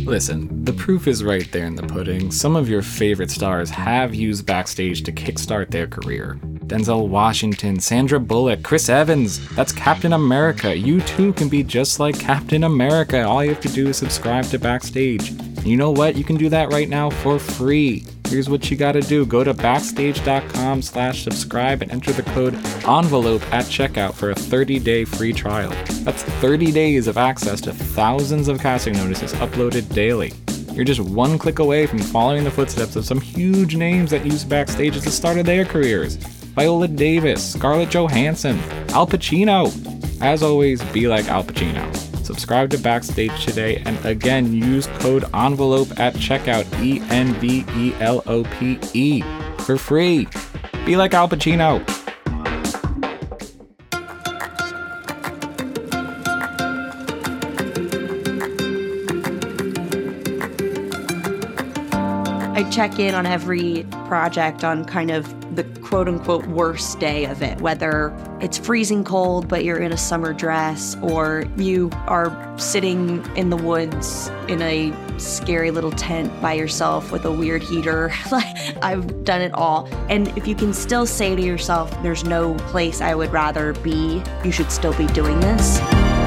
Listen, the proof is right there in the pudding. Some of your favorite stars have used Backstage to kickstart their career. Denzel Washington, Sandra Bullock, Chris Evans. That's Captain America. You too can be just like Captain America. All you have to do is subscribe to Backstage. And you know what? You can do that right now for free. Here's what you gotta do. Go to backstage.com/subscribe and enter the code ENVELOPE at checkout for a 30-day free trial. That's 30 days of access to thousands of casting notices uploaded daily. You're just one click away from following the footsteps of some huge names that used Backstage at the start of their careers. Viola Davis, Scarlett Johansson, Al Pacino. As always, be like Al Pacino. Subscribe to Backstage today, and again, use code ENVELOPE at checkout, ENVELOPE, for free. Be like Al Pacino. I check in on every project on kind of the quote-unquote worst day of it, whether it's freezing cold but you're in a summer dress, or you are sitting in the woods in a scary little tent by yourself with a weird heater. I've done it all. And if you can still say to yourself, there's no place I would rather be, you should still be doing this.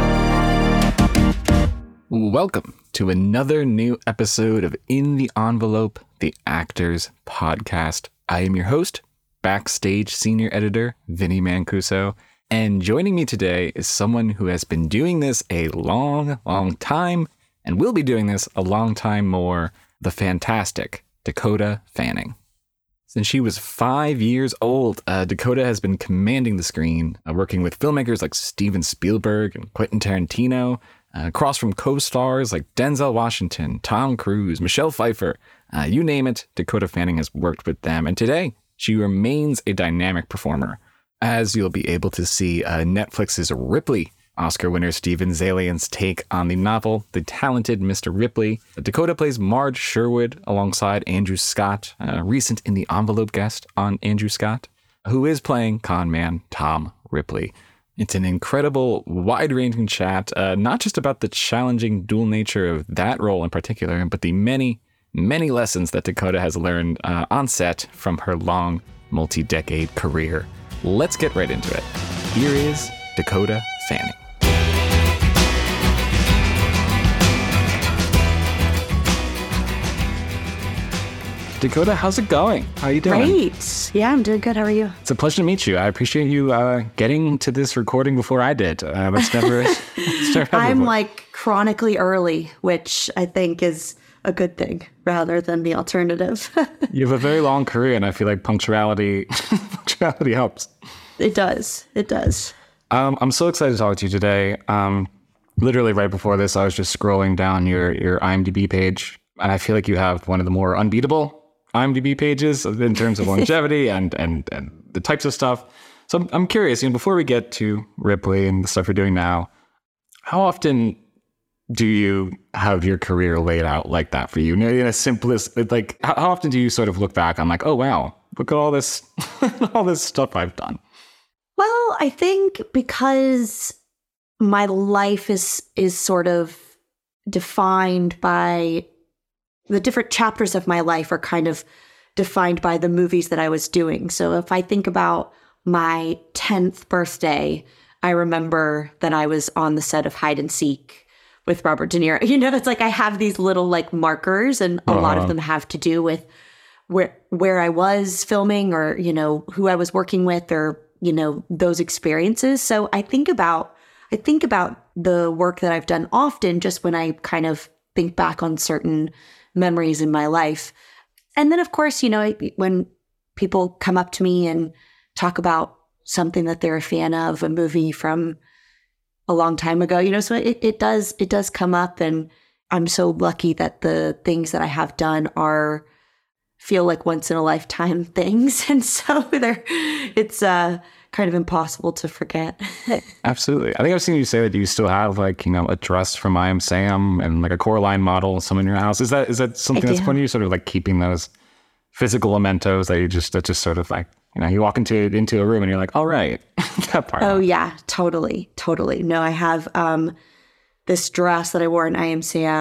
Welcome to another new episode of In the Envelope, the Actors Podcast. I am your host, Backstage Senior Editor, Vinny Mancuso, and joining me today is someone who has been doing this a long, long time, and will be doing this a long time more, the fantastic Dakota Fanning. Since she was 5 years old, Dakota has been commanding the screen, working with filmmakers like Steven Spielberg and Quentin Tarantino, across from co-stars like Denzel Washington, Tom Cruise, Michelle Pfeiffer, you name it, Dakota Fanning has worked with them. And today, she remains a dynamic performer. As you'll be able to see Netflix's Ripley, Oscar winner Steven Zaillian's take on the novel The Talented Mr. Ripley. Dakota plays Marge Sherwood alongside Andrew Scott, a recent In the Envelope guest on Andrew Scott, who is playing con man Tom Ripley. It's an incredible, wide-ranging chat, not just about the challenging dual nature of that role in particular, but the many, many lessons that Dakota has learned on set from her long, multi-decade career. Let's get right into it. Here is Dakota Fanning. Dakota, how's it going? How are you doing? Great. Yeah, I'm doing good. How are you? It's a pleasure to meet you. I appreciate you getting to this recording before I did. That's never... I'm like chronically early, which I think is a good thing rather than the alternative. You have a very long career, and I feel like punctuality helps. It does. It does. I'm so excited to talk to you today. Literally right before this, I was just scrolling down your IMDb page, and I feel like you have one of the more unbeatable IMDb pages in terms of longevity and the types of stuff. So I'm curious, before we get to Ripley and the stuff you're doing now, how often do you have your career laid out like that for you? In a simplest, like, how often do you sort of look back on like, oh, wow, look at all this, all this stuff I've done? Well, I think because my life is sort of defined by the different chapters of my life are kind of defined by the movies that I was doing. So if I think about my 10th birthday, I remember that I was on the set of Hide and Seek with Robert De Niro. It's like I have these little like markers, and a lot of them have to do with where I was filming, or, who I was working with, or, those experiences. So I think about the work that I've done often just when I kind of think back on certain memories in my life. And then, of course, when people come up to me and talk about something that they're a fan of, a movie from a long time ago, so it does come up. And I'm so lucky that the things that I have done feel like once in a lifetime things. And so it's kind of impossible to forget. Absolutely. I think I've seen you say that you still have like, a dress from I Am Sam and like a Coraline model, some in your house. Is that something that's fun to you, sort of like keeping those physical mementos that just sort of like, you walk into a room and you're like, all right, that part. Oh yeah, totally. No, I have this dress that I wore in I Am Sam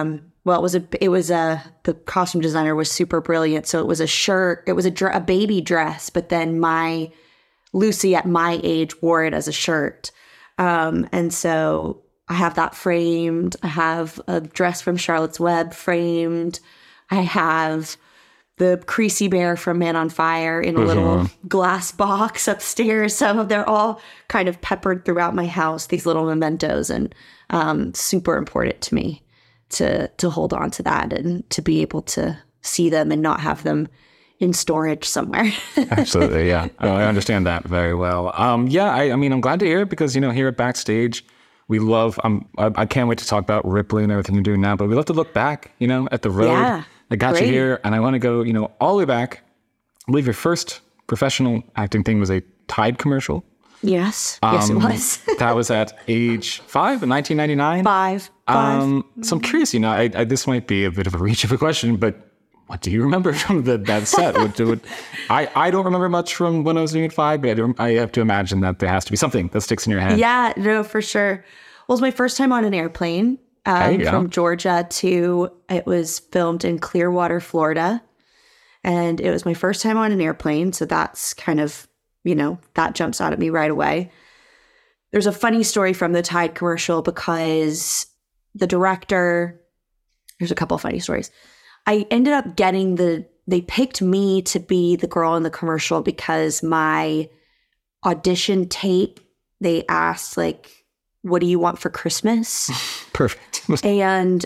well, the costume designer was super brilliant. So it was a shirt, it was a baby dress, but then Lucy at my age wore it as a shirt. And so I have that framed. I have a dress from Charlotte's Web framed. I have the Creasy Bear from Man on Fire in a little glass box upstairs. They're all kind of peppered throughout my house, these little mementos, and super important to me to hold on to that and to be able to see them and not have them in storage somewhere. Absolutely, yeah. I understand that very well. I mean, I'm glad to hear it because, here at Backstage, we love, I can't wait to talk about Ripley and everything you're doing now, but we love to look back, at the road that got you here. And I want to go, all the way back. I believe your first professional acting thing was a Tide commercial. Yes. Yes, it was. That was at age 5 in 1999. Five. So I'm curious, this might be a bit of a reach of a question, but what do you remember from that set? I don't remember much from when I was doing it 5, but I have to imagine that there has to be something that sticks in your head. Yeah, no, for sure. Well, it was my first time on an airplane from Georgia it was filmed in Clearwater, Florida. And it was my first time on an airplane. So that's kind of, that jumps out at me right away. There's a funny story from the Tide commercial because the director, there's a couple of funny stories. I ended up they picked me to be the girl in the commercial because my audition tape, they asked what do you want for Christmas? Perfect. And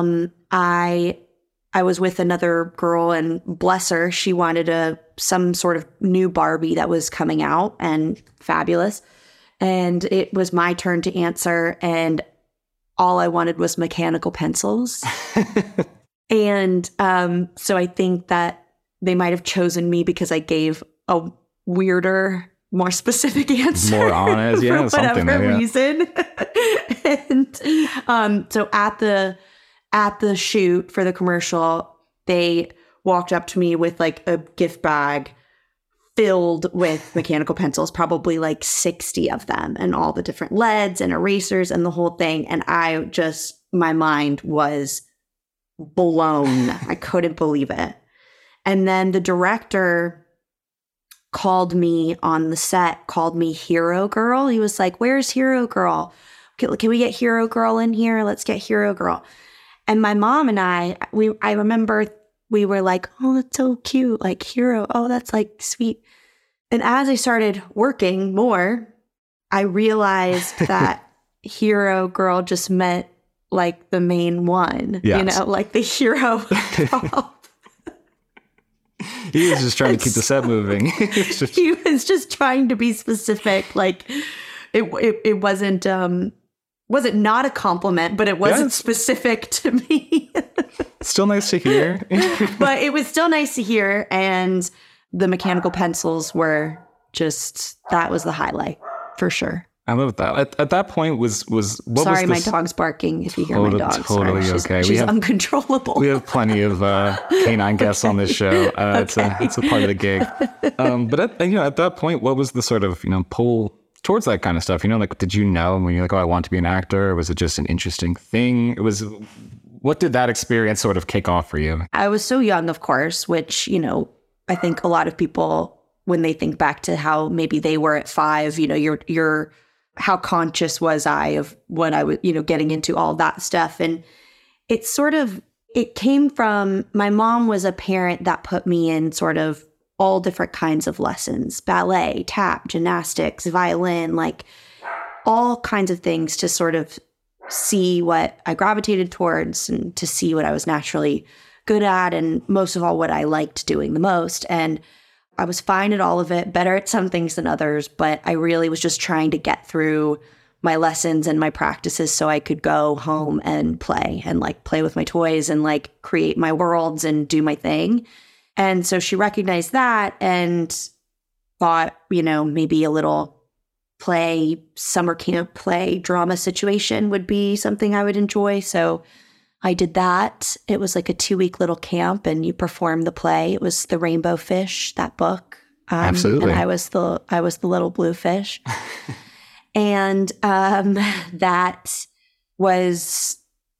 I was with another girl, and bless her, she wanted some sort of new Barbie that was coming out and fabulous. And it was my turn to answer, and all I wanted was mechanical pencils. And so I think that they might have chosen me because I gave a weirder, more specific answer. More honest, yeah, for whatever reason. And so at the shoot for the commercial, they walked up to me with a gift bag filled with mechanical pencils, probably 60 of them, and all the different leads and erasers and the whole thing. And my mind was blown. I couldn't believe it. And then the director called me on the set, called me Hero Girl. He was like, "Where's Hero Girl? Can we get Hero Girl in here? Let's get Hero Girl." And my mom and I remember we were like, "Oh, that's so cute. Hero. Oh, that's sweet." And as I started working more, I realized that Hero Girl just meant the main one, yes. The hero. He was just trying to keep the set moving. He was just trying to be specific. It wasn't not a compliment, but it wasn't specific to me. Still nice to hear. But it was still nice to hear. And the mechanical pencils were that was the highlight for sure. I love that. At that point what Sorry, was my dog's barking. If you hear my dog, totally sorry. okay. She's uncontrollable. We have plenty of canine guests on this show. It's a part of the gig. But at that point, what was the sort of pull towards that kind of stuff? Did you know when you're I want to be an actor, or was it just an interesting thing? What did that experience sort of kick off for you? I was so young, of course, which I think a lot of people, when they think back to how maybe they were at 5, you're how conscious was I of when I was, getting into all that stuff. And it came from, my mom was a parent that put me in sort of all different kinds of lessons, ballet, tap, gymnastics, violin, all kinds of things to sort of see what I gravitated towards and to see what I was naturally good at. And most of all, what I liked doing the most. And I was fine at all of it, better at some things than others, but I really was just trying to get through my lessons and my practices so I could go home and play with my toys and create my worlds and do my thing. And so she recognized that and thought, maybe a little summer camp play drama situation would be something I would enjoy. So I did that. It was a 2-week little camp, and you performed the play. It was The Rainbow Fish, that book. Absolutely. And I was the little blue fish. And that was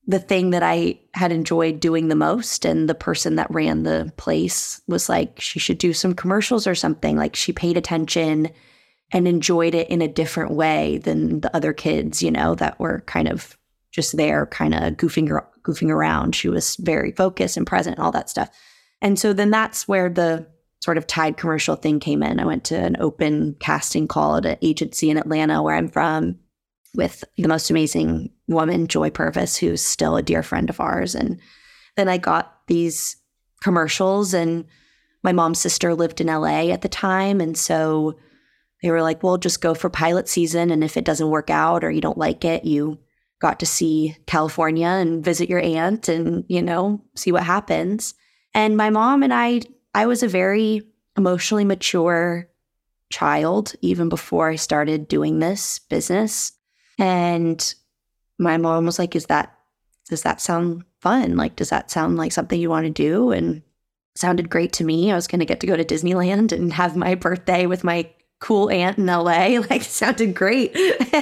the thing that I had enjoyed doing the most. And the person that ran the place was like, she should do some commercials or something. Like, she paid attention and enjoyed it in a different way than the other kids, that were kind of just there, kind of goofing around. She was very focused and present and all that stuff. And so then that's where the sort of Tide commercial thing came in. I went to an open casting call at an agency in Atlanta, where I'm from, with the most amazing woman, Joy Purvis, who's still a dear friend of ours. And then I got these commercials, and my mom's sister lived in LA at the time. And so they were like, well, just go for pilot season. And if it doesn't work out or you don't like it, you got to see California and visit your aunt and, see what happens. And my mom and I was a very emotionally mature child, even before I started doing this business. And my mom was like, does that sound fun? Like, does that sound like something you want to do? And it sounded great to me. I was going to get to go to Disneyland and have my birthday with my cool aunt in LA. Like, it sounded great.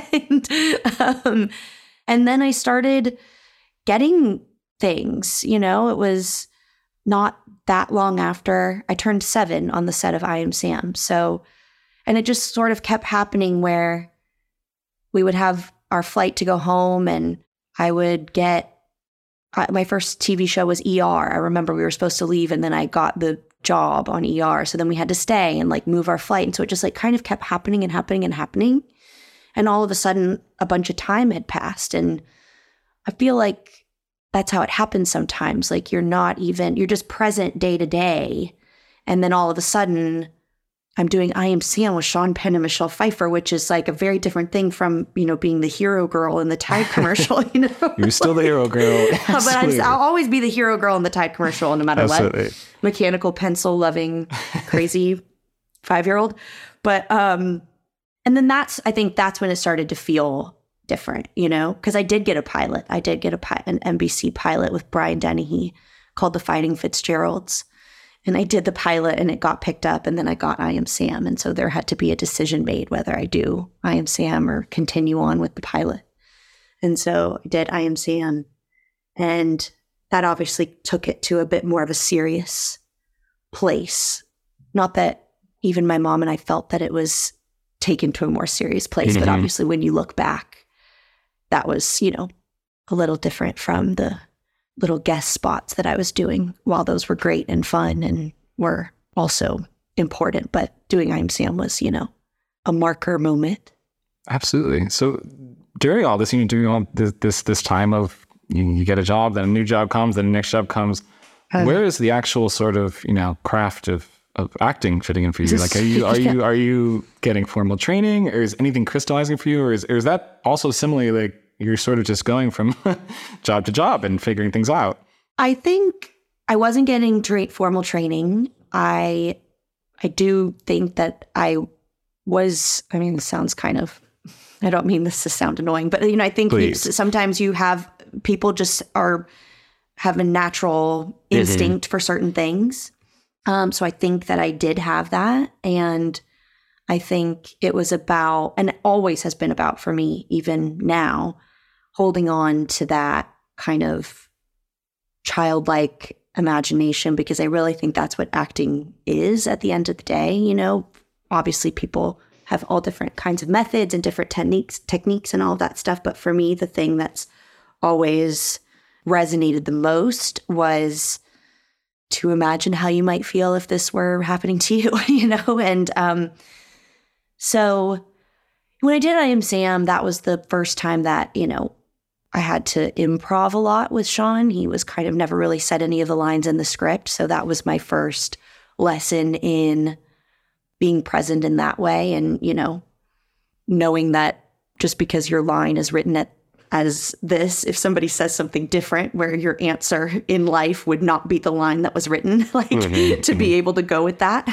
And then I started getting things, it was not that long after I turned 7 on the set of I Am Sam. So, and it just sort of kept happening where we would have our flight to go home, and I would get, my first TV show was ER. I remember we were supposed to leave, and then I got the job on ER. So then we had to stay and like move our flight. And so it just like kind of kept happening and happening and happening. And all of a sudden, a bunch of time had passed. And I feel like that's how it happens sometimes. Like, you're just present day to day. And then all of a sudden, I'm doing I Am Sam with Sean Penn and Michelle Pfeiffer, which is like a very different thing from, being the hero girl in the Tide commercial, You're still the hero girl. But I'll always be the hero girl in the Tide commercial, no matter what. Mechanical pencil loving, crazy 5-year-old. But, and then I think that's when it started to feel different, because I did get a pilot. I did get an NBC pilot with Brian Dennehy called The Fighting Fitzgeralds. And I did the pilot, and it got picked up, and then I got I Am Sam. And so there had to be a decision made whether I do I Am Sam or continue on with the pilot. And so I did I Am Sam. And that obviously took it to a bit more of a serious place. Not that even my mom and I felt that it was taken to a more serious place. But obviously when you look back, that was, a little different from the little guest spots that I was doing. While those were great and fun and were also important, but doing I Am Sam was, a marker moment. Absolutely. So during all this, during all this time of you get a job, then a new job comes, then the next job comes. Where is the actual sort of, craft of acting fitting in for you? Like, are you getting formal training, or is anything crystallizing for you? Or is that also similarly like you're sort of just going from job to job and figuring things out? I think I wasn't getting formal training. I do think that I was, this sounds kind of, I don't mean this to sound annoying, but I think sometimes you have people just have a natural instinct for certain things. So I think that I did have that. And I think it was about, and it always has been about for me, even now, holding on to that kind of childlike imagination, because I really think that's what acting is at the end of the day. Obviously people have all different kinds of methods and different techniques and all of that stuff. But for me, the thing that's always resonated the most was to imagine how you might feel if this were happening to you, And so when I did I Am Sam, that was the first time that, I had to improv a lot with Sean. He was kind of never really said any of the lines in the script. So that was my first lesson in being present in that way. And, knowing that just because your line is written as this, if somebody says something different where your answer in life would not be the line that was written, to be able to go with that.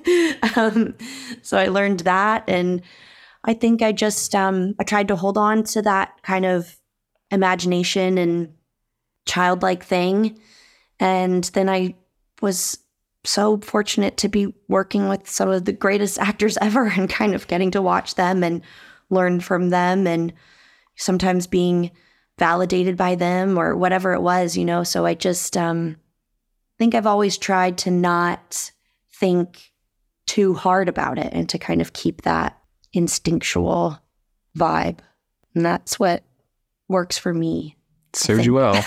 So I learned that. And I think I just, I tried to hold on to that kind of imagination and childlike thing. And then I was so fortunate to be working with some of the greatest actors ever and kind of getting to watch them and learn from them, and sometimes being validated by them or whatever it was, you know? So I just think I've always tried to not think too hard about it and to kind of keep that instinctual vibe. And that's what works for me. Serves you well.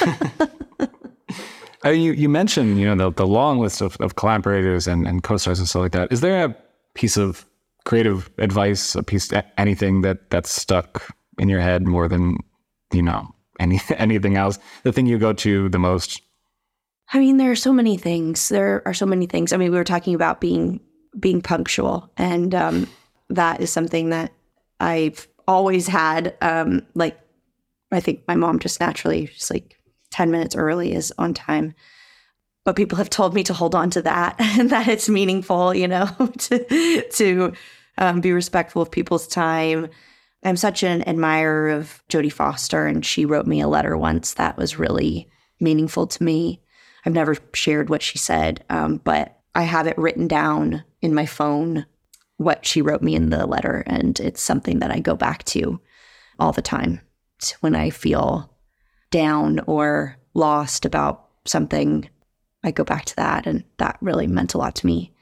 You mentioned, you know, the long list of collaborators and co-stars and stuff like that. Is there a piece of creative advice, anything that's stuck in your head more than, you know, anything else? The thing you go to the most? I mean, there are so many things. I mean, we were talking about being punctual, and that is something that I've always had. Like, I think my mom just naturally, just like 10 minutes early is on time. But people have told me to hold on to that and that it's meaningful, you know, to be respectful of people's time. I'm such an admirer of Jodie Foster, and she wrote me a letter once that was really meaningful to me. I've never shared what she said, but I have it written down in my phone, what she wrote me in the letter. And it's something that I go back to all the time when I feel down or lost about something. I go back to that, and that really meant a lot to me.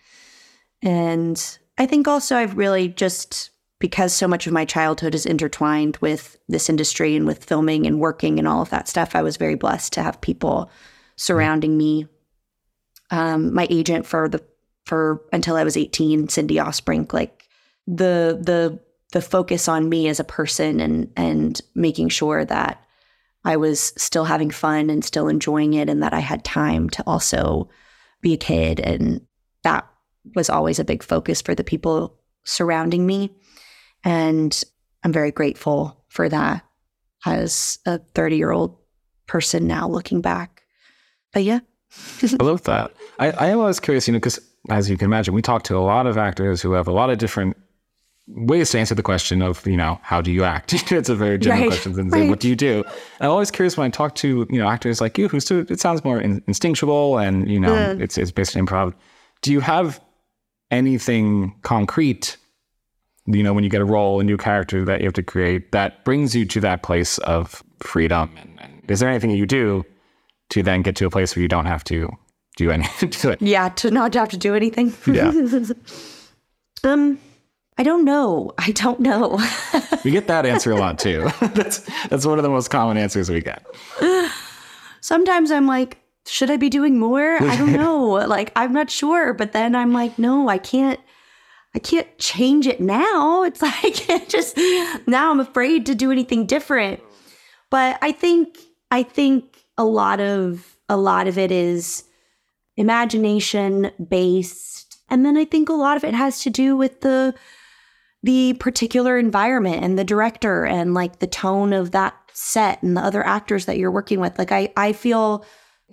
And I think also I've really just, because so much of my childhood is intertwined with this industry and with filming and working and all of that stuff, I was very blessed to have people surrounding me. My agent for until I was 18, Cindy Osbrink, like the focus on me as a person and making sure that I was still having fun and still enjoying it, and that I had time to also be a kid. And that was always a big focus for the people surrounding me. And I'm very grateful for that as a 30-year-old person now looking back. But yeah. I love that. I am always curious, you know, because as you can imagine, we talk to a lot of actors who have a lot of different ways to answer the question of, you know, how do you act? It's a very general question. And what do you do? And I'm always curious when I talk to, you know, actors like you, it sounds more instinctual and, you know, it's basically improv. Do you have anything concrete, you know, when you get a role, a new character that you have to create that brings you to that place of freedom? And is there anything you do to then get to a place where you don't have to do anything to it? Yeah, to not have to do anything. Yeah. I don't know. We get that answer a lot too. That's one of the most common answers we get. Sometimes I'm like, should I be doing more? I don't know. Like, I'm not sure. But then I'm like, no, I can't change it now. It's like, now I'm afraid to do anything different. But I think a lot of it is imagination based. And then I think a lot of it has to do with the particular environment and the director and like the tone of that set and the other actors that you're working with. Like I feel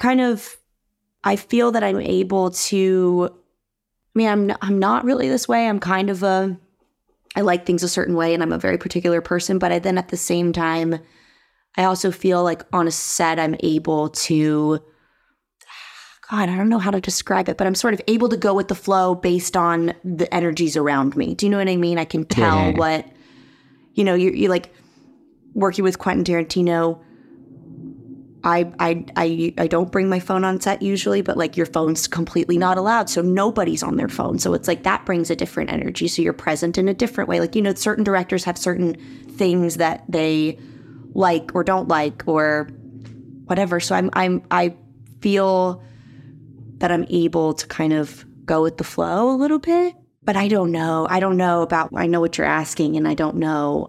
that I'm able to, I mean, I'm not really this way. I'm kind of I like things a certain way and I'm a very particular person, but then at the same time, I also feel like on a set, I'm able to, God, I don't know how to describe it, but I'm sort of able to go with the flow based on the energies around me. Do you know what I mean? I can tell what, you know, you're like working with Quentin Tarantino. I don't bring my phone on set usually, but like your phone's completely not allowed. So nobody's on their phone. So it's like that brings a different energy. So you're present in a different way. Like, you know, certain directors have certain things that they like or don't like or whatever. So I feel that I'm able to kind of go with the flow a little bit, but I don't know. I know what you're asking and I don't know.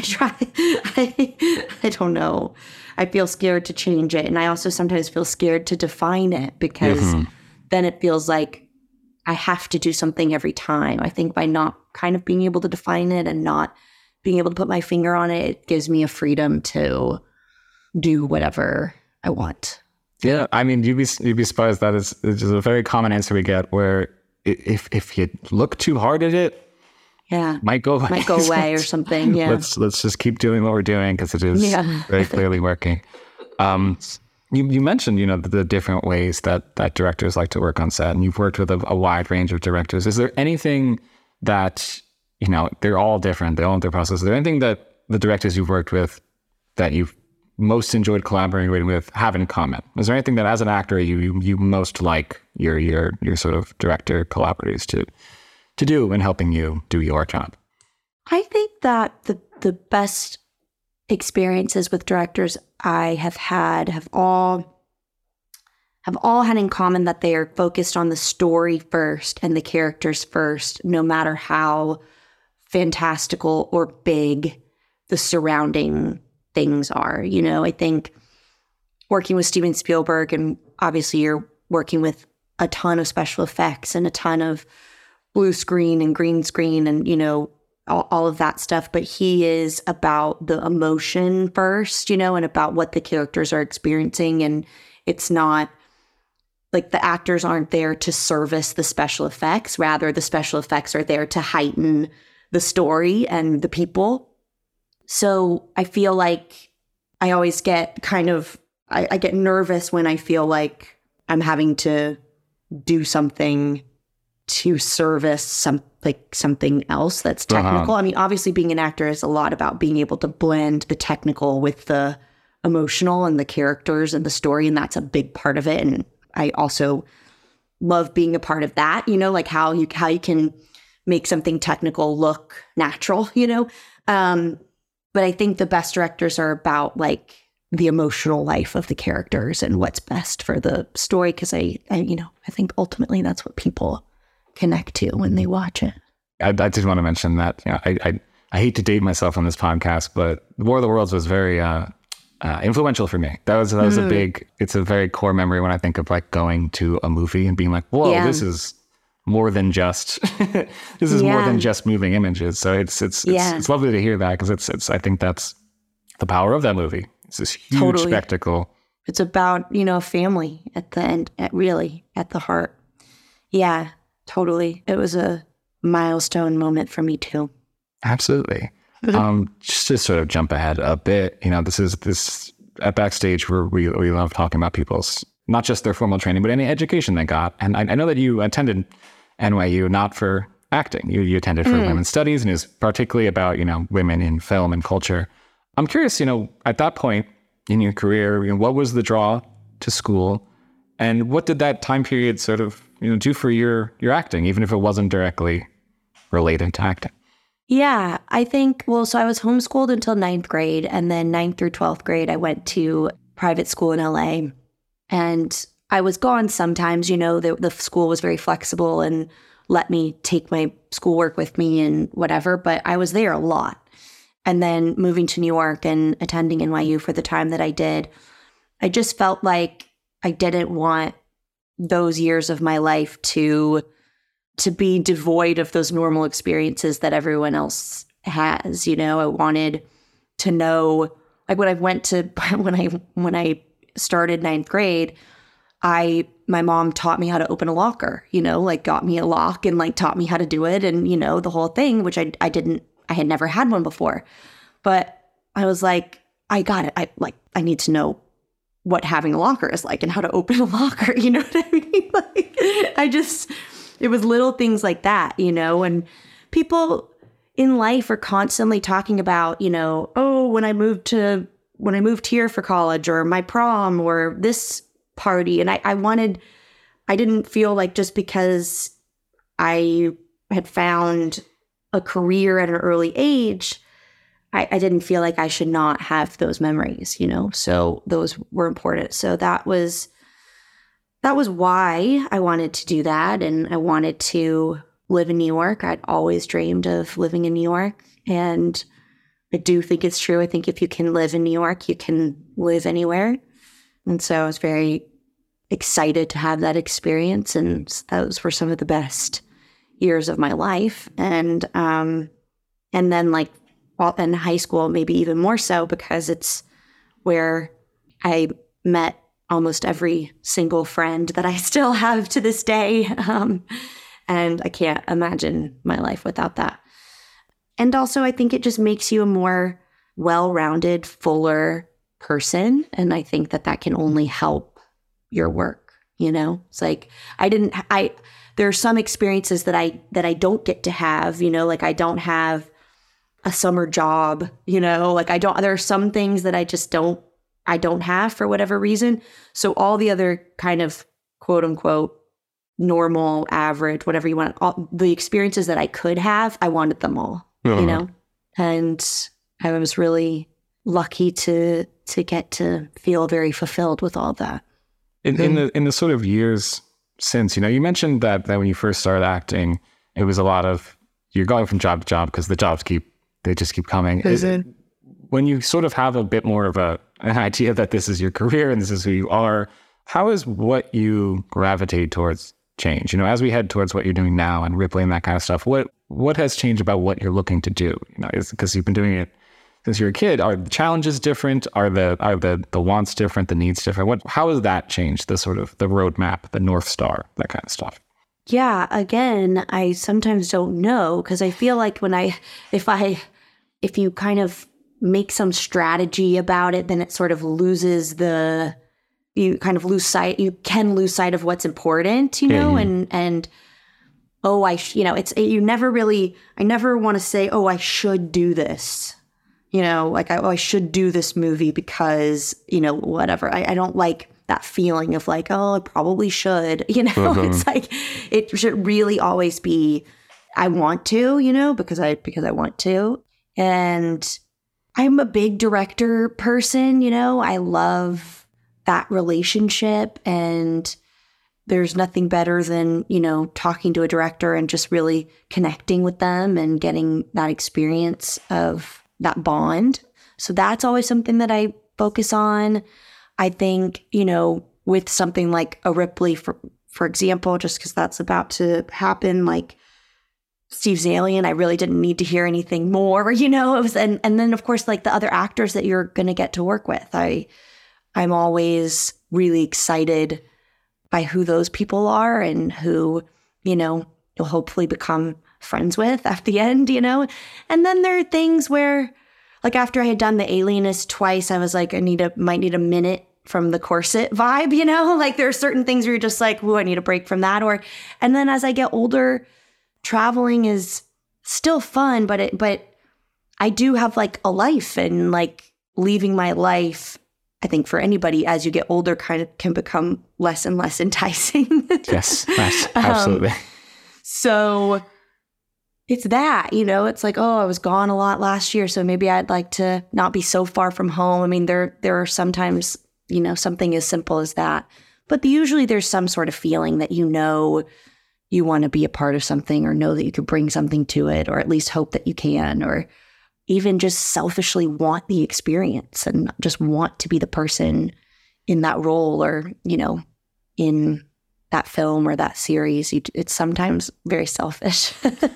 I don't know. I feel scared to change it. And I also sometimes feel scared to define it because then it feels like I have to do something every time. I think by not kind of being able to define it and not being able to put my finger on it, it gives me a freedom to do whatever I want. Yeah, I mean, you'd be surprised that it's just a very common answer we get where if you look too hard at it, might go away or something. Yeah, let's just keep doing what we're doing because it is very clearly working. You mentioned, you know, the different ways that directors like to work on set, and you've worked with a wide range of directors. Is there anything that, you know, they're all different, they all have their process. Is there anything that the directors you've worked with that you've most enjoyed collaborating with have in common? Is there anything that as an actor you most like your sort of director collaborators to do in helping you do your job? I think that the best experiences with directors I have had have all had in common that they are focused on the story first and the characters first, no matter how fantastical or big the surrounding things are. You know, I think working with Steven Spielberg, and obviously you're working with a ton of special effects and a ton of blue screen and green screen and, you know, all of that stuff. But he is about the emotion first, you know, and about what the characters are experiencing. And it's not like the actors aren't there to service the special effects. Rather, the special effects are there to heighten the story and the people. So I feel like I always get I get nervous when I feel like I'm having to do something to service something else that's technical. I mean, obviously being an actor is a lot about being able to blend the technical with the emotional and the characters and the story. And that's a big part of it. And I also love being a part of that, you know, like how you can make something technical look natural, you know? But I think the best directors are about like the emotional life of the characters and what's best for the story. Cause I think ultimately that's what people connect to when they watch it. I did want to mention that, you know, I hate to date myself on this podcast, but War of the Worlds was very, influential for me. That was it's a very core memory when I think of like going to a movie and being like, whoa, this is more than just, more than just moving images. So it's lovely to hear that because it's, I think that's the power of that movie. It's this huge spectacle. It's about, you know, family at the end, at the heart. Yeah, totally. It was a milestone moment for me too. Absolutely. Just to sort of jump ahead a bit, you know, this at Backstage where we love talking about people's, not just their formal training, but any education they got. And I know that you attended NYU not for acting. You attended for women's studies, and it was particularly about, you know, women in film and culture. I'm curious, you know, at that point in your career, you know, what was the draw to school, and what did that time period sort of, you know, do for your acting, even if it wasn't directly related to acting? Yeah, I think, so I was homeschooled until 9th grade, and then 9th through 12th grade, I went to private school in LA, and I was gone sometimes. You know, the school was very flexible and let me take my schoolwork with me and whatever, but I was there a lot. And then moving to New York and attending NYU for the time that I did, I just felt like I didn't want those years of my life to be devoid of those normal experiences that everyone else has. You know, I wanted to know, like when I started 9th grade, my mom taught me how to open a locker, you know, like got me a lock and like taught me how to do it. And, you know, the whole thing, which I had never had one before, but I was like, I got it. I need to know what having a locker is like and how to open a locker. You know what I mean? Like, it was little things like that, you know, and people in life are constantly talking about, you know, oh, when I moved here for college, or my prom, or this party. And I didn't feel like just because I had found a career at an early age, I didn't feel like I should not have those memories, you know? So those were important. So that was why I wanted to do that. And I wanted to live in New York. I'd always dreamed of living in New York. And I do think it's true. I think if you can live in New York, you can live anywhere. And so I was very excited to have that experience. And those were some of the best years of my life. And then like in high school, maybe even more so, because it's where I met almost every single friend that I still have to this day. And I can't imagine my life without that. And also, I think it just makes you a more well-rounded, fuller person. And I think that can only help your work, you know? It's like, there are some experiences that I don't get to have, you know, like I don't have a summer job, you know, like there are some things that I just don't I don't have for whatever reason. So all the other kind of quote unquote normal, average, whatever you want, all the experiences that I could have, I wanted them all, you know? And I was really lucky to get to feel very fulfilled with all that. In the sort of years since, you mentioned that when you first started acting, it was a lot of you're going from job to job because the jobs they just keep coming. When you sort of have a bit more of an idea that this is your career and this is who you are, how is what you gravitate towards change? As we head towards what you're doing now and Ripley and that kind of stuff, what has changed about what you're looking to do? Is because you've been doing it since you're a kid. Are the challenges different? Are the wants different? The needs different? How has that changed? The sort of the roadmap, the North Star, that kind of stuff. Yeah, again, I sometimes don't know because I feel like if you kind of make some strategy about it, then it sort of loses you can lose sight of what's important, and I never want to say, oh, I should do this, I should do this movie because, whatever. I don't like that feeling of like, oh, I probably should, It's like, it should really always be, I want to, because I want to. And I'm a big director person, I love that relationship, and there's nothing better than, talking to a director and just really connecting with them and getting that experience of that bond. So that's always something that I focus on. I think, with something like a Ripley, for example, just because that's about to happen, like Steve's Alien, I really didn't need to hear anything more, it was, and then of course, like the other actors that you're going to get to work with, I'm always really excited by who those people are and who, you'll hopefully become friends with at the end, and then there are things where, like after I had done The Alienist twice, I was like, might need a minute from the corset vibe, like there are certain things where you're just like, ooh, I need a break from that. And then as I get older, traveling is still fun, but I do have like a life, and like leaving my life, I think for anybody as you get older kind of can become less and less enticing. Yes, absolutely. So it's that, it's like, oh, I was gone a lot last year, so maybe I'd like to not be so far from home. I mean, there are sometimes, something as simple as that, but usually there's some sort of feeling that you want to be a part of something, or know that you could bring something to it, or at least hope that you can, or even just selfishly want the experience and just want to be the person in that role, or, in that film or that series. It's sometimes very selfish.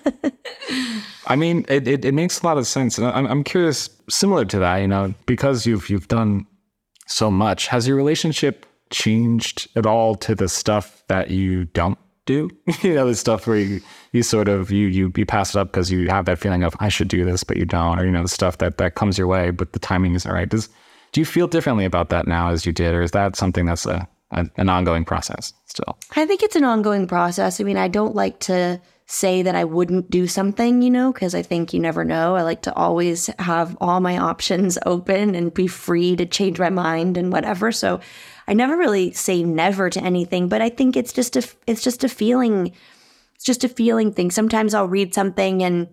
I mean, it makes a lot of sense. And I'm curious, similar to that, because you've done so much, has your relationship changed at all to the stuff that you don't do? The stuff where you sort of, you pass it up because you have that feeling of, I should do this, but you don't, or, the stuff that comes your way, but the timing isn't right. Do you feel differently about that now as you did, or is that something that's an ongoing process still? I think it's an ongoing process. I mean, I don't like to say that I wouldn't do something, because I think you never know. I like to always have all my options open and be free to change my mind and whatever. So I never really say never to anything, but I think it's just a feeling. It's just a feeling thing. Sometimes I'll read something and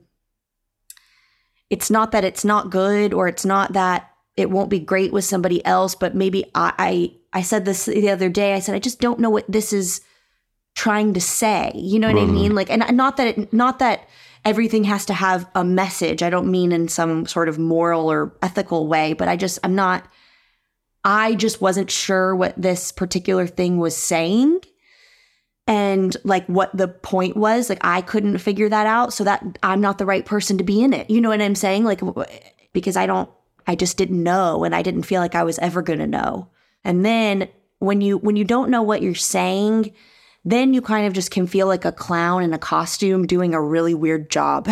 it's not that it's not good, or it's not that it won't be great with somebody else, but maybe I said this the other day. I said, I just don't know what this is trying to say. You know what I mean? Like, and not that everything has to have a message. I don't mean in some sort of moral or ethical way, but I just wasn't sure what this particular thing was saying, and like what the point was. Like, I couldn't figure that out, so that I'm not the right person to be in it. You know what I'm saying? Like, because I just didn't know, and I didn't feel like I was ever going to know. And then when you don't know what you're saying, then you kind of just can feel like a clown in a costume doing a really weird job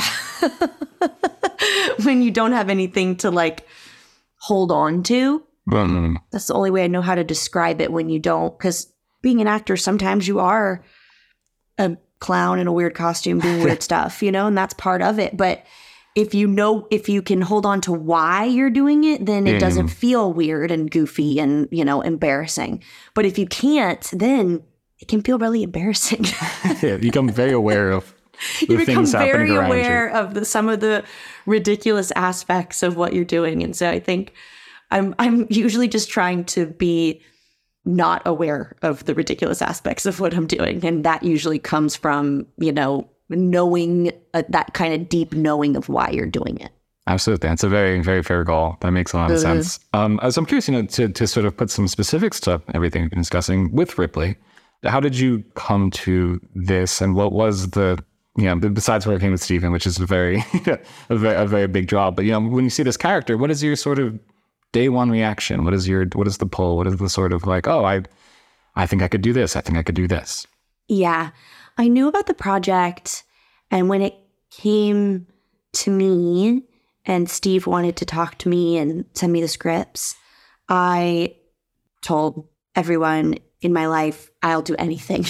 when you don't have anything to like hold on to. That's the only way I know how to describe it, when you don't, because being an actor, sometimes you are a clown in a weird costume doing weird stuff, and that's part of it. But if you can hold on to why you're doing it, then it doesn't feel weird and goofy and, embarrassing. But if you can't, then it can feel really embarrassing. Yeah, you become very aware of the you things become happening very around aware you. of some of the ridiculous aspects of what you're doing. And so I think I'm usually just trying to be not aware of the ridiculous aspects of what I'm doing. And that usually comes from, knowing that kind of deep knowing of why you're doing it. Absolutely. That's a very, very fair goal. That makes a lot of sense. As I'm curious, to sort of put some specifics to everything we've been discussing with Ripley, how did you come to this, and what was besides working with Stephen, which is a very, a very big job, but when you see this character, what is your sort of day one reaction? What is the pull? What is the sort of like, oh, I think I could do this. I think I could do this. Yeah, I knew about the project, and when it came to me and Steve wanted to talk to me and send me the scripts, I told everyone in my life, I'll do anything.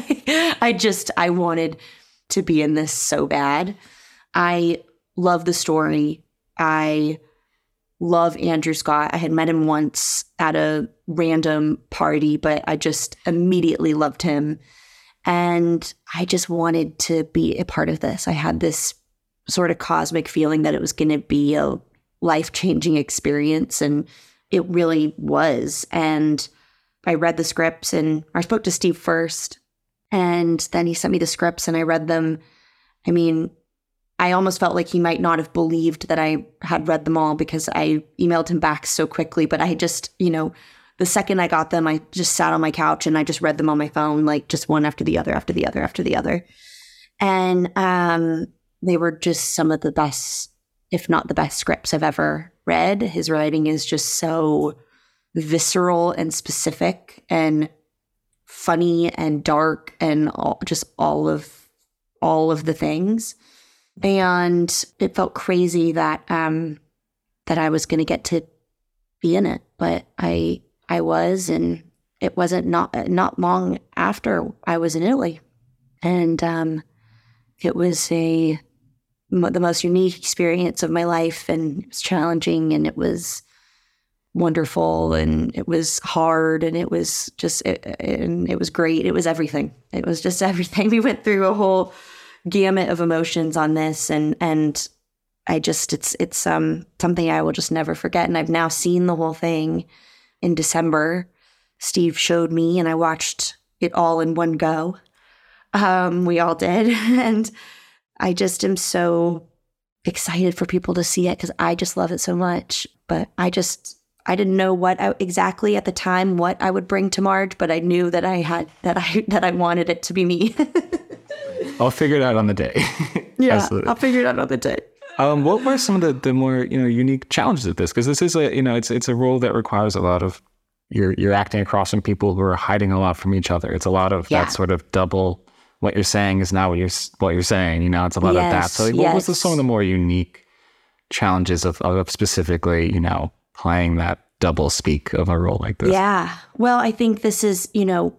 I wanted to be in this so bad. I love the story. I love Andrew Scott. I had met him once at a random party, but I just immediately loved him. And I just wanted to be a part of this. I had this sort of cosmic feeling that it was going to be a life-changing experience, and it really was. And I read the scripts, and I spoke to Steve first, and then he sent me the scripts and I read them. I mean, I almost felt like he might not have believed that I had read them all because I emailed him back so quickly. But I just, the second I got them, I just sat on my couch and I just read them on my phone, like just one after the other, after the other, after the other. And they were just some of the best, if not the best scripts I've ever read. His writing is just so visceral and specific and funny and dark and all of the things. And it felt crazy that that I was going to get to be in it, but I was, and it wasn't not long after I was in Italy, and it was the most unique experience of my life, and it was challenging, and it was wonderful, and it was hard, and it was just and it was great. It was everything. It was just everything. We went through a whole gamut of emotions on this, and I just it's something I will just never forget. And I've now seen the whole thing in December. Steve showed me, and I watched it all in one go. We all did, and I just am so excited for people to see it because I just love it so much. But I didn't know exactly at the time what I would bring to Marge, but I knew that I wanted it to be me. I'll figure it out on the day. Yeah, Absolutely. I'll figure it out on the day. What were some of the more unique challenges of this? Because this is it's a role that requires a lot of you're acting across from people who are hiding a lot from each other. It's a lot of that sort of double. What you're saying is not what you're saying. It's a lot of that. So what was some of the more unique challenges of specifically playing that double speak of a role like this? Yeah. Well, I think this is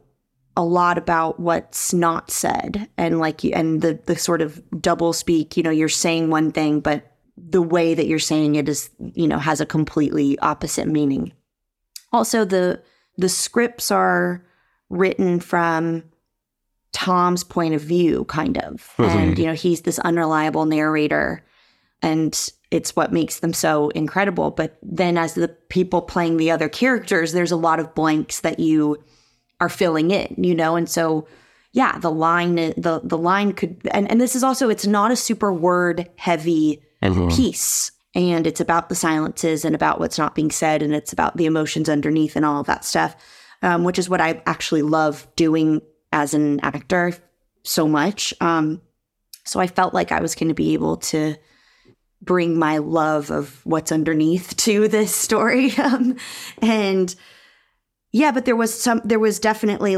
a lot about what's not said, and and the sort of double speak, you're saying one thing, but the way that you're saying it is, has a completely opposite meaning. Also, the scripts are written from Tom's point of view, kind of. Mm-hmm. And, he's this unreliable narrator, and it's what makes them so incredible. But then as the people playing the other characters, there's a lot of blanks that you are filling in, and so the line could, and this is also, it's not a super word heavy piece, and it's about the silences and about what's not being said, and it's about the emotions underneath and all of that stuff, which is what I actually love doing as an actor so much. So I felt like I was going to be able to bring my love of what's underneath to this story, and yeah, but there was definitely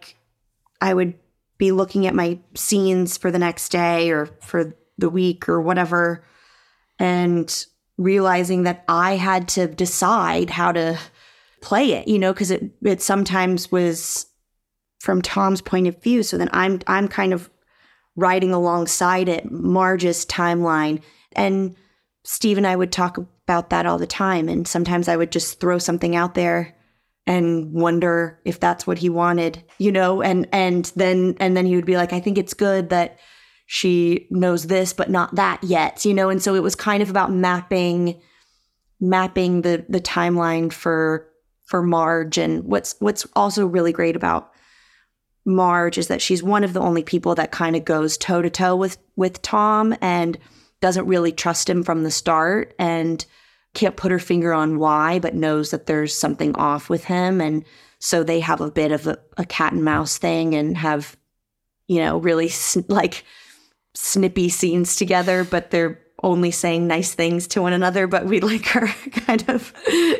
I would be looking at my scenes for the next day or for the week or whatever, and realizing that I had to decide how to play it, because it sometimes was from Tom's point of view. So then I'm kind of riding alongside it, Marge's timeline. And Steve and I would talk about that all the time. And sometimes I would just throw something out there and wonder if that's what he wanted, and then he would be like, I think it's good that she knows this, but not that yet, And so it was kind of about mapping the timeline for Marge. And what's also really great about Marge is that she's one of the only people that kind of goes toe to toe with Tom and doesn't really trust him from the start and can't put her finger on why, but knows that there's something off with him. And so they have a bit of a cat and mouse thing and have, really snippy scenes together, but they're only saying nice things to one another. But we are kind of,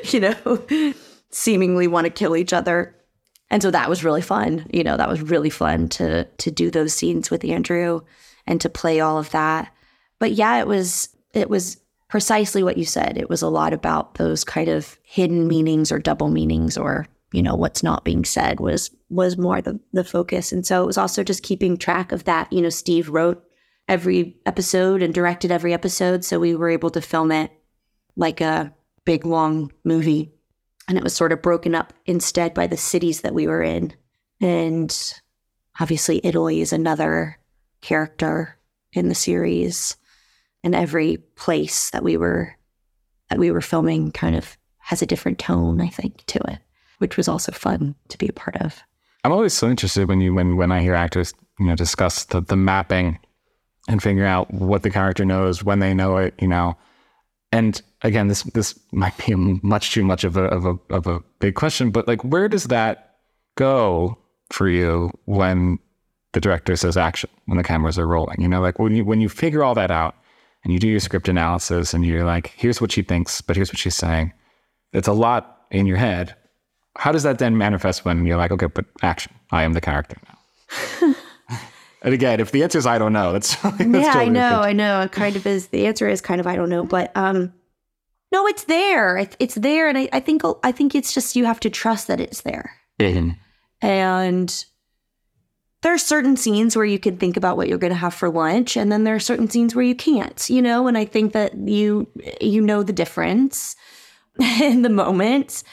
seemingly want to kill each other. And so that was really fun. That was really fun to do those scenes with Andrew and to play all of that. But yeah, it was precisely what you said. It was a lot about those kind of hidden meanings or double meanings, or, what's not being said was more the focus. And so it was also just keeping track of that. Steve wrote every episode and directed every episode. So we were able to film it like a big, long movie. And it was sort of broken up instead by the cities that we were in. And obviously Italy is another character in the series. And every place that we were filming kind of has a different tone, I think, to it, which was also fun to be a part of. I'm always so interested when I hear actors, discuss the mapping and figure out what the character knows, when they know it, And again, this might be much too much of a big question, but where does that go for you when the director says action, when the cameras are rolling? When you figure all that out, and you do your script analysis and you're like, here's what she thinks, but here's what she's saying. It's a lot in your head. How does that then manifest when you're like, okay, but action, I am the character now? And again, if the answer is I don't know, that's totally I know. It kind of is. The answer is kind of I don't know, but no, it's there. It's there, and I think it's just you have to trust that it's there. Mm-hmm. And there are certain scenes where you can think about what you're going to have for lunch, and then there are certain scenes where you can't, and I think that you know the difference in the moment.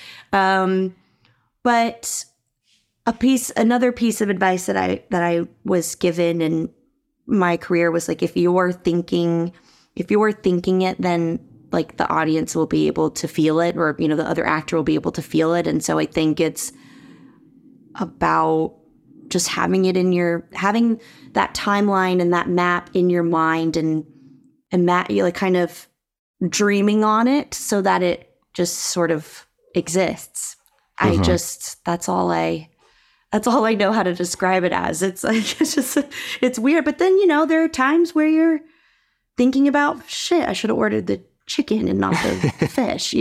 But another piece of advice that I was given in my career was if you're thinking it, then the audience will be able to feel it, or, the other actor will be able to feel it. And so I think it's about just having that timeline and that map in your mind and that you kind of dreaming on it so that it just sort of exists. Mm-hmm. That's all I know how to describe it as. It's it's weird. But then, there are times where you're thinking about, shit, I should have ordered the chicken and not the fish,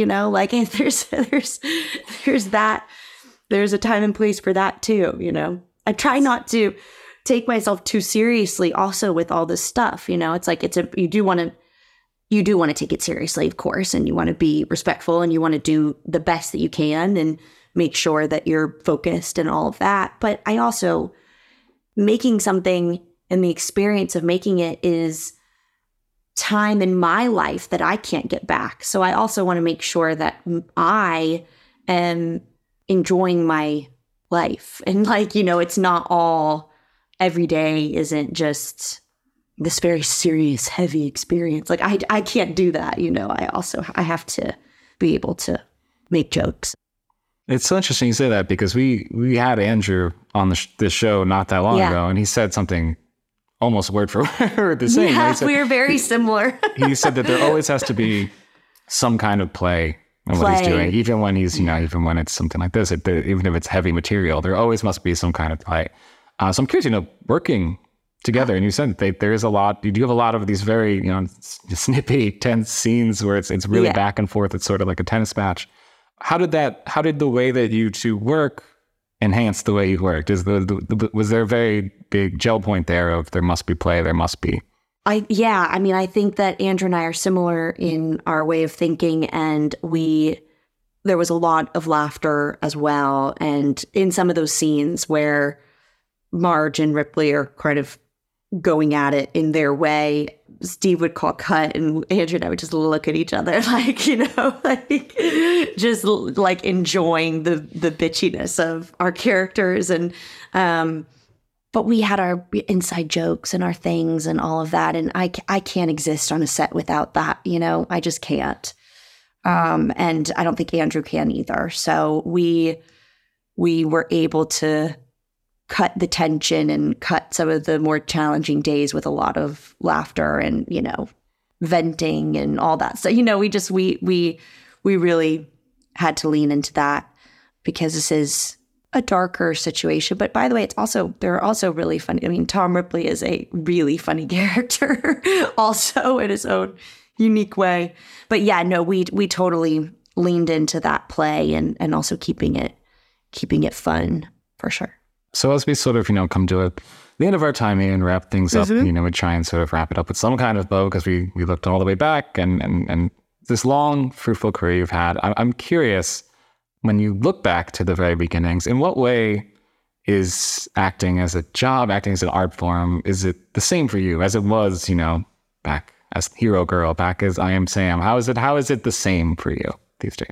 there's that. There's a time and place for that too, I try not to take myself too seriously also with all this stuff, you do want to take it seriously, of course, and you want to be respectful and you want to do the best that you can and make sure that you're focused and all of that. But I also, making something and the experience of making it is time in my life that I can't get back. So I also want to make sure that I am enjoying my life. And it's not all, every day isn't just this very serious, heavy experience. I can't do that, I have to be able to make jokes. It's so interesting you say that, because we had Andrew on this show not that long ago, and he said something almost word for word the same. Yeah, we are very similar. He said that there always has to be some kind of play in what he's doing, even when even when it's something like this, even if it's heavy material, there always must be some kind of play. So I'm curious, working together, and you said that there is a lot. You do have a lot of these very, snippy, tense scenes where it's really back and forth. It's sort of like a tennis match. How did the way that you two work enhance the way you worked? Was there a very big gel point there of there must be play, there must be? I think that Andrew and I are similar in our way of thinking, and there was a lot of laughter as well. And in some of those scenes where Marge and Ripley are kind of going at it in their way. Steve would call cut, and Andrew and I would just look at each other like, like just like enjoying the bitchiness of our characters. And but we had our inside jokes and our things and all of that. And I can't exist on a set without that. I just can't. And I don't think Andrew can either. So we were able to cut the tension and cut some of the more challenging days with a lot of laughter and, venting and all that. So, we really had to lean into that because this is a darker situation. But by the way, they're also really funny. I mean, Tom Ripley is a really funny character also in his own unique way. But yeah, no, we totally leaned into that play and also keeping it fun for sure. So as we sort of, come to the end of our time and wrap things up, we try and sort of wrap it up with some kind of bow because we looked all the way back and this long, fruitful career you've had. I'm curious, when you look back to the very beginnings, in what way is acting as a job, acting as an art form, is it the same for you as it was, back as Hero Girl, back as I Am Sam? How is it the same for you these days?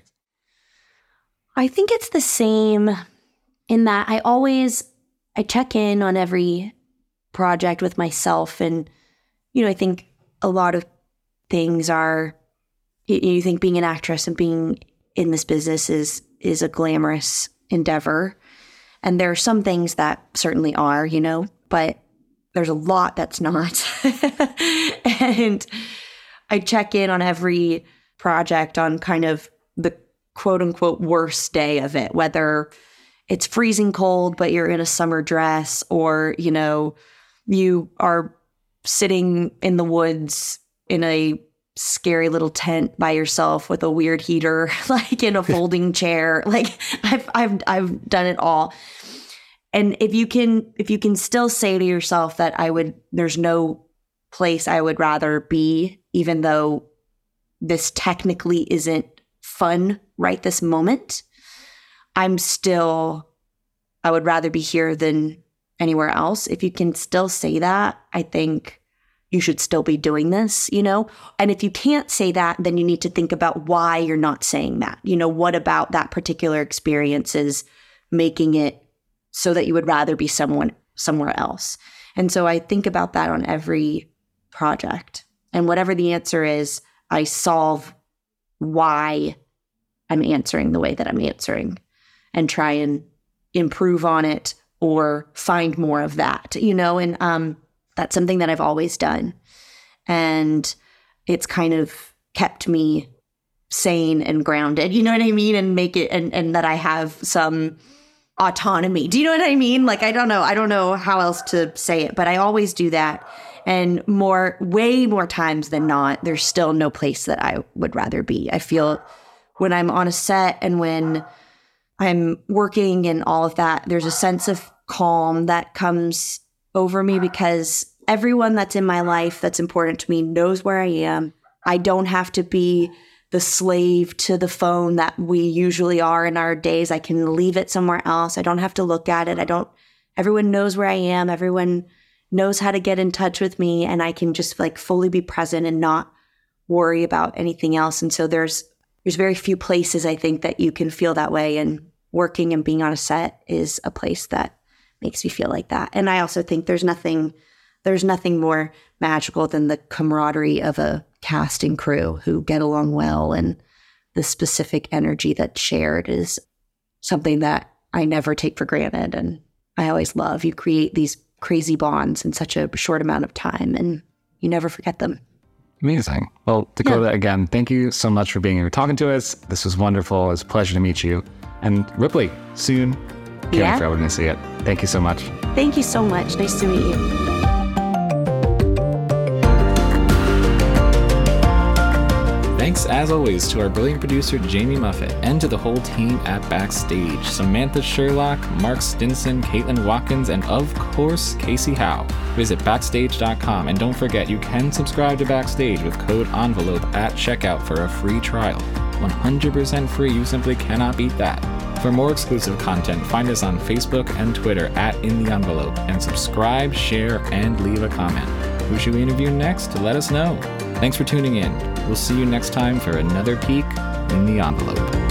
I think it's the same in that I check in on every project with myself. And, I think a lot of things are, you think being an actress and being in this business is a glamorous endeavor. And there are some things that certainly are, but there's a lot that's not. And I check in on every project on kind of the quote unquote worst day of it, whether it's freezing cold, but you're in a summer dress, or, you are sitting in the woods in a scary little tent by yourself with a weird heater, like in a folding chair. Like I've done it all. And if you can still say to yourself that there's no place I would rather be, even though this technically isn't fun right this moment, I would rather be here than anywhere else. If you can still say that, I think you should still be doing this, And if you can't say that, then you need to think about why you're not saying that. What about that particular experience is making it so that you would rather be somewhere else. And so I think about that on every project. And whatever the answer is, I solve why I'm answering the way that I'm answering and try and improve on it or find more of that, and that's something that I've always done. And it's kind of kept me sane and grounded, you know what I mean? And make it, and that I have some autonomy. Do you know what I mean? Like, I don't know how else to say it, but I always do that. And way more times than not, there's still no place that I would rather be. I feel when I'm on a set and when I'm working and all of that, there's a sense of calm that comes over me because everyone that's in my life that's important to me knows where I am. I don't have to be the slave to the phone that we usually are in our days. I can leave it somewhere else. I don't have to look at it. Everyone knows where I am. Everyone knows how to get in touch with me, and I can just like fully be present and not worry about anything else. And so there's very few places I think that you can feel that way, and working and being on a set is a place that makes me feel like that. And I also think there's nothing more magical than the camaraderie of a cast and crew who get along well, and the specific energy that's shared is something that I never take for granted, and I always love. You create these crazy bonds in such a short amount of time, and you never forget them. Amazing. Well, Dakota, again, thank you so much for being here talking to us. This was wonderful. It was a pleasure to meet you. And Ripley, soon. Can't wait for everyone to see it. Thank you so much. Thank you so much. Nice to meet you. Thanks, as always, to our brilliant producer, Jamie Muffett, and to the whole team at Backstage. Samantha Sherlock, Mark Stinson, Caitlin Watkins, and of course, Casey Howe. Visit Backstage.com, and don't forget, you can subscribe to Backstage with code ENVELOPE at checkout for a free trial. 100% free, you simply cannot beat that. For more exclusive content, find us on Facebook and Twitter at In the Envelope, and subscribe, share, and leave a comment. Who should we interview next? Let us know. Thanks for tuning in. We'll see you next time for another peek in the envelope.